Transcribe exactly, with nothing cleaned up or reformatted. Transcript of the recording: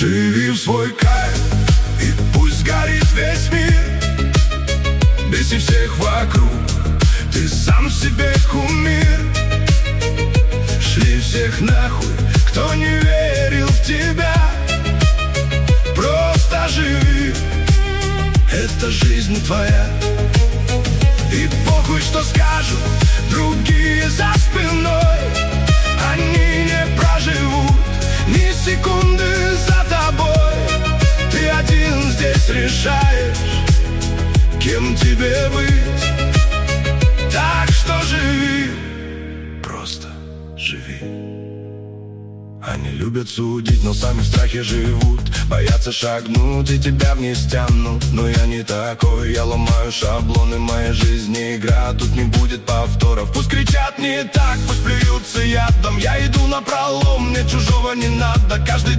Живи в свой кайф, и пусть горит весь мир. Беси всех вокруг, ты сам себе кумир. Шли всех нахуй, кто не верил в тебя. Просто живи, это жизнь твоя. И похуй, что скажут другие за спиной. Они не проживут ни секунды за тобой. Ты один здесь решаешь, кем тебе быть. Так что живи, просто живи. Они любят судить, но сами в страхе живут. Боятся шагнуть и тебя вниз тянут. Но я не такой, я ломаю шаблоны. Моя жизнь не игра, тут не будет повторов. Пусть кричат не так, пусть плюются ядом. Я иду напролом, мне чужого не надо. Каждый